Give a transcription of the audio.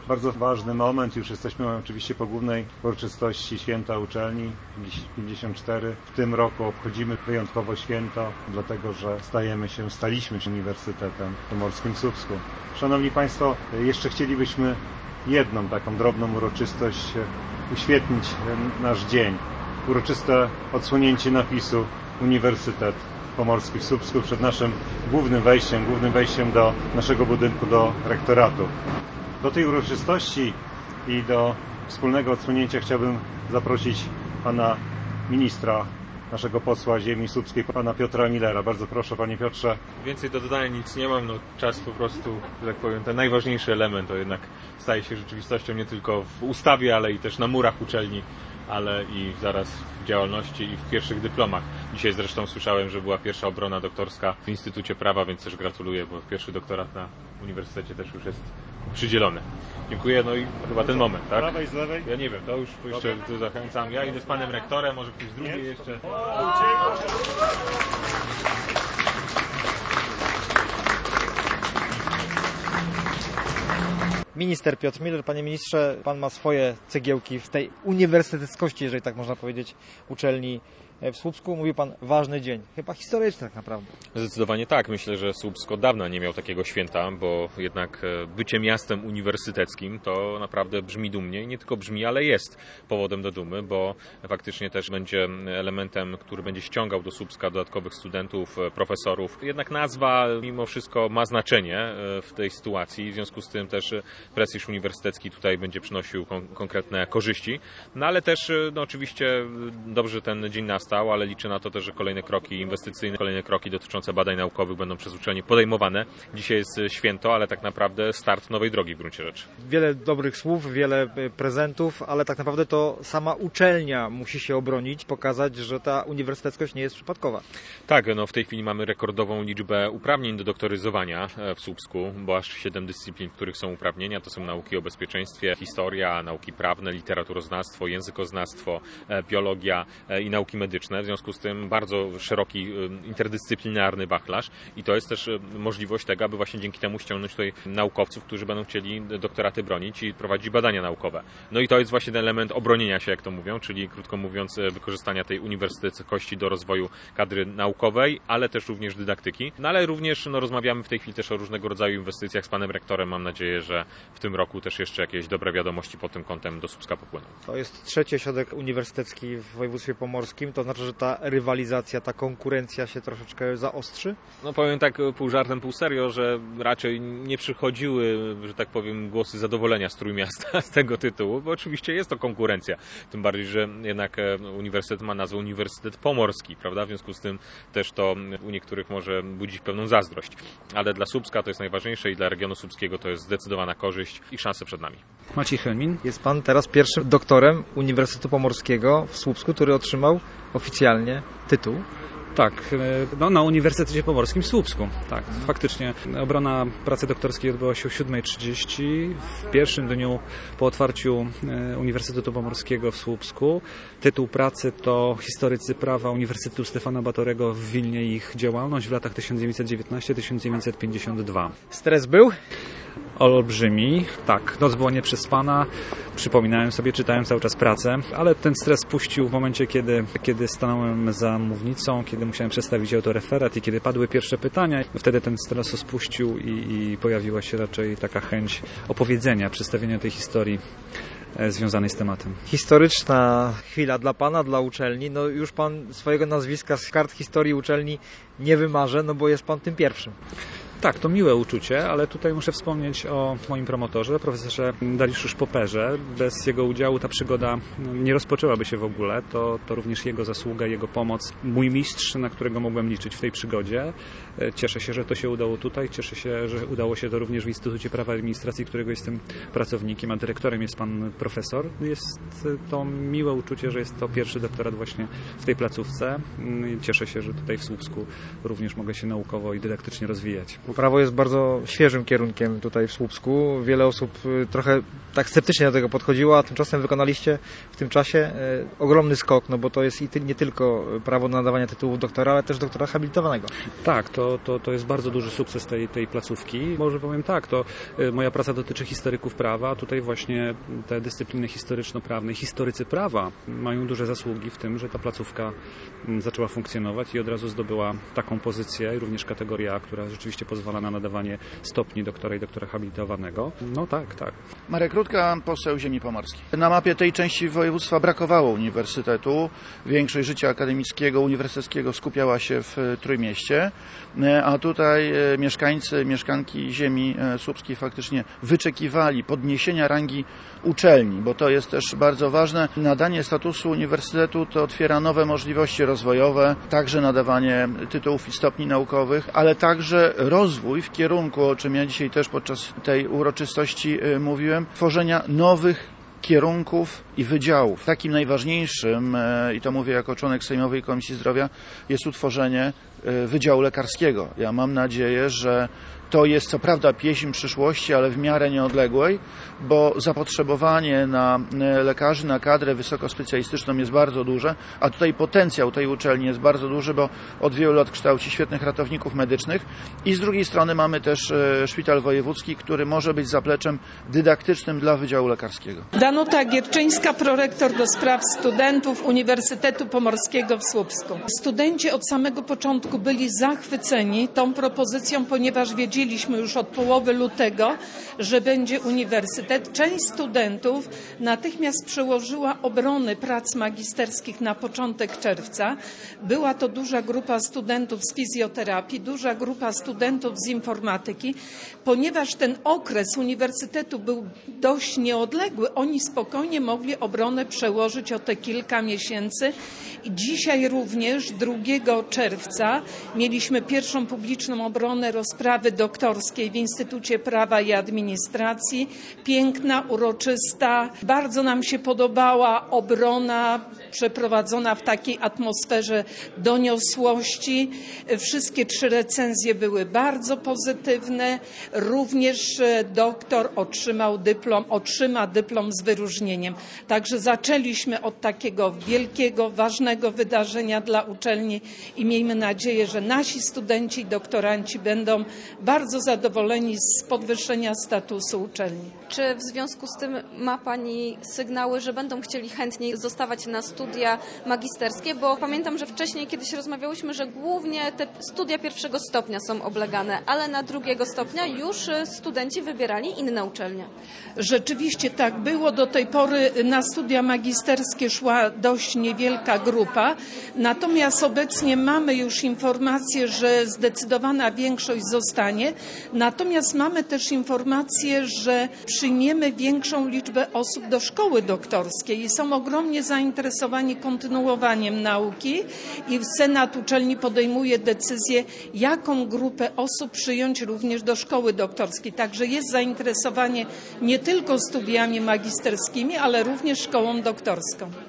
bardzo ważny moment. Już jesteśmy oczywiście po głównej uroczystości święta uczelni, dziś 54. W tym roku obchodzimy wyjątkowo święto, dlatego że staliśmy się Uniwersytetem Pomorskim w Słupsku. Szanowni Państwo, jeszcze chcielibyśmy jedną taką drobną uroczystość uświetnić nasz dzień. Uroczyste odsłonięcie napisu Uniwersytet Pomorski w Słupsku przed naszym głównym wejściem do naszego budynku, do rektoratu. Do tej uroczystości i do wspólnego odsłonięcia chciałbym zaprosić pana ministra, naszego posła ziemi słupskiej, pana Piotra Millera. Bardzo proszę, panie Piotrze. Więcej do dodania nic nie mam, czas po prostu, że tak powiem, ten najważniejszy element to jednak staje się rzeczywistością nie tylko w ustawie, ale i też na murach uczelni, ale i zaraz w działalności i w pierwszych dyplomach. Dzisiaj zresztą słyszałem, że była pierwsza obrona doktorska w Instytucie Prawa, więc też gratuluję, bo pierwszy doktorat na uniwersytecie też już jest przydzielony. Dziękuję, i chyba ten moment, tak? Z prawej, z lewej? Ja nie wiem, to już jeszcze tu zachęcam. Ja idę z panem rektorem, może ktoś drugi jeszcze. Minister Piotr Miller. Panie ministrze, pan ma swoje cegiełki w tej uniwersyteckości, jeżeli tak można powiedzieć, uczelni w Słupsku. Mówi pan, ważny dzień. Chyba historyczny tak naprawdę. Zdecydowanie tak. Myślę, że Słupsk od dawna nie miał takiego święta, bo jednak bycie miastem uniwersyteckim to naprawdę brzmi dumnie i nie tylko brzmi, ale jest powodem do dumy, bo faktycznie też będzie elementem, który będzie ściągał do Słupska dodatkowych studentów, profesorów. Jednak nazwa mimo wszystko ma znaczenie w tej sytuacji, w związku z tym też prestiż uniwersytecki tutaj będzie przynosił konkretne korzyści. Ale też oczywiście dobrze ten dzień nastał, ale liczę na to też, że kolejne kroki inwestycyjne, kolejne kroki dotyczące badań naukowych będą przez uczelnie podejmowane. Dzisiaj jest święto, ale tak naprawdę start nowej drogi w gruncie rzeczy. Wiele dobrych słów, wiele prezentów, ale tak naprawdę to sama uczelnia musi się obronić, pokazać, że ta uniwersyteckość nie jest przypadkowa. Tak, w tej chwili mamy rekordową liczbę uprawnień do doktoryzowania w Słupsku, bo aż 7 dyscyplin, w których są uprawnienia. To są nauki o bezpieczeństwie, historia, nauki prawne, literaturoznawstwo, językoznawstwo, biologia i nauki medyczne. W związku z tym bardzo szeroki, interdyscyplinarny wachlarz i to jest też możliwość tego, aby właśnie dzięki temu ściągnąć tutaj naukowców, którzy będą chcieli doktoraty bronić i prowadzić badania naukowe. I to jest właśnie ten element obronienia się, jak to mówią, czyli krótko mówiąc wykorzystania tej uniwersyteckości do rozwoju kadry naukowej, ale też również dydaktyki. Ale również rozmawiamy w tej chwili też o różnego rodzaju inwestycjach z panem rektorem. Mam nadzieję, że w tym roku też jeszcze jakieś dobre wiadomości pod tym kątem do Słupska popłyną. To jest trzeci ośrodek uniwersytecki w województwie pomorskim. To znaczy, że ta rywalizacja, ta konkurencja się troszeczkę zaostrzy? Powiem tak pół żartem, pół serio, że raczej nie przychodziły, że tak powiem, głosy zadowolenia z Trójmiasta z tego tytułu, bo oczywiście jest to konkurencja. Tym bardziej, że jednak uniwersytet ma nazwę Uniwersytet Pomorski, prawda? W związku z tym też to u niektórych może budzić pewną zazdrość. Ale dla Słupska to jest najważniejsze i dla regionu słupskiego to jest zdecydowana korzyść i szanse przed nami. Maciej Helmin. Jest pan teraz pierwszym doktorem Uniwersytetu Pomorskiego w Słupsku, który otrzymał oficjalnie tytuł. Tak, na Uniwersytecie Pomorskim w Słupsku. Tak, faktycznie obrona pracy doktorskiej odbyła się o 7:30 w pierwszym dniu po otwarciu Uniwersytetu Pomorskiego w Słupsku. Tytuł pracy to Historycy prawa Uniwersytetu Stefana Batorego w Wilnie i ich działalność w latach 1919-1952. Stres był? Olbrzymi. Tak, noc była nieprzespana. Przypominałem sobie, czytałem cały czas pracę, ale ten stres puścił w momencie, kiedy stanąłem za mównicą, kiedy musiałem przedstawić autoreferat i kiedy padły pierwsze pytania. Wtedy ten stres spuścił i pojawiła się raczej taka chęć opowiedzenia, przedstawienia tej historii związanej z tematem. Historyczna chwila dla pana, dla uczelni. Już pan swojego nazwiska z kart historii uczelni nie wymarze, bo jest pan tym pierwszym. Tak, to miłe uczucie, ale tutaj muszę wspomnieć o moim promotorze, profesorze Dariuszu Szpoperze. Bez jego udziału ta przygoda nie rozpoczęłaby się w ogóle. To również jego zasługa, jego pomoc. Mój mistrz, na którego mogłem liczyć w tej przygodzie. Cieszę się, że to się udało tutaj. Cieszę się, że udało się to również w Instytucie Prawa i Administracji, którego jestem pracownikiem, a dyrektorem jest pan profesor. Jest to miłe uczucie, że jest to pierwszy doktorat właśnie w tej placówce. Cieszę się, że tutaj w Słupsku również mogę się naukowo i dydaktycznie rozwijać. Prawo jest bardzo świeżym kierunkiem tutaj w Słupsku. Wiele osób trochę tak sceptycznie do tego podchodziło, a tymczasem wykonaliście w tym czasie ogromny skok, no bo to jest nie tylko prawo do nadawania tytułu doktora, ale też doktora habilitowanego. Tak, to jest bardzo duży sukces tej placówki. Może powiem tak, to moja praca dotyczy historyków prawa, a tutaj właśnie te dyscypliny historyczno-prawne i historycy prawa mają duże zasługi w tym, że ta placówka zaczęła funkcjonować i od razu zdobyła taką pozycję, również kategorię A, która rzeczywiście pozwala na nadawanie stopni doktora i doktora habilitowanego. No tak. Marek Rutka, poseł Ziemi Pomorskiej. Na mapie tej części województwa brakowało uniwersytetu. Większość życia akademickiego, uniwersyteckiego skupiała się w Trójmieście, a tutaj mieszkanki ziemi słupskiej faktycznie wyczekiwali podniesienia rangi uczelni, bo to jest też bardzo ważne. Nadanie statusu uniwersytetu to otwiera nowe możliwości rozwojowe, także nadawanie tytułów i stopni naukowych, ale także rozwój w kierunku, o czym ja dzisiaj też podczas tej uroczystości mówiłem, tworzenia nowych kierunków i wydziałów. Takim najważniejszym, i to mówię jako członek Sejmowej Komisji Zdrowia, jest utworzenie Wydziału Lekarskiego. Ja mam nadzieję, że to jest co prawda pieśń przyszłości, ale w miarę nieodległej, bo zapotrzebowanie na lekarzy, na kadrę wysokospecjalistyczną jest bardzo duże, a tutaj potencjał tej uczelni jest bardzo duży, bo od wielu lat kształci świetnych ratowników medycznych i z drugiej strony mamy też szpital wojewódzki, który może być zapleczem dydaktycznym dla Wydziału Lekarskiego. Danuta Gierczyńska, prorektor do spraw studentów Uniwersytetu Pomorskiego w Słupsku. Studenci od samego początku byli zachwyceni tą propozycją, ponieważ wiedzieliśmy już od połowy lutego, że będzie uniwersytet. Część studentów natychmiast przełożyła obrony prac magisterskich na początek czerwca. Była to duża grupa studentów z fizjoterapii, duża grupa studentów z informatyki. Ponieważ ten okres uniwersytetu był dość nieodległy, oni spokojnie mogli obronę przełożyć o te kilka miesięcy. I dzisiaj również 2 czerwca mieliśmy pierwszą publiczną obronę rozprawy doktorskiej w Instytucie Prawa i Administracji. Piękna, uroczysta. Bardzo nam się podobała obrona przeprowadzona w takiej atmosferze doniosłości. Wszystkie 3 recenzje były bardzo pozytywne. Również doktor otrzyma dyplom z wyróżnieniem. Także zaczęliśmy od takiego wielkiego, ważnego wydarzenia dla uczelni i miejmy nadzieję, że nasi studenci i doktoranci będą bardzo zadowoleni z podwyższenia statusu uczelni. Czy w związku z tym ma Pani sygnały, że będą chcieli chętniej zostawać na studia magisterskie? Bo pamiętam, że wcześniej kiedyś rozmawiałyśmy, że głównie te studia 1. stopnia są oblegane, ale na 2. stopnia już studenci wybierali inne uczelnie. Rzeczywiście tak było. Do tej pory na studia magisterskie szła dość niewielka grupa. Natomiast obecnie mamy już informację, że zdecydowana większość zostanie. Natomiast mamy też informację, że przyjmiemy większą liczbę osób do szkoły doktorskiej i są ogromnie zainteresowani kontynuowaniem nauki i Senat uczelni podejmuje decyzję, jaką grupę osób przyjąć również do szkoły doktorskiej. Także jest zainteresowanie nie tylko studiami magisterskimi, ale również szkołą doktorską.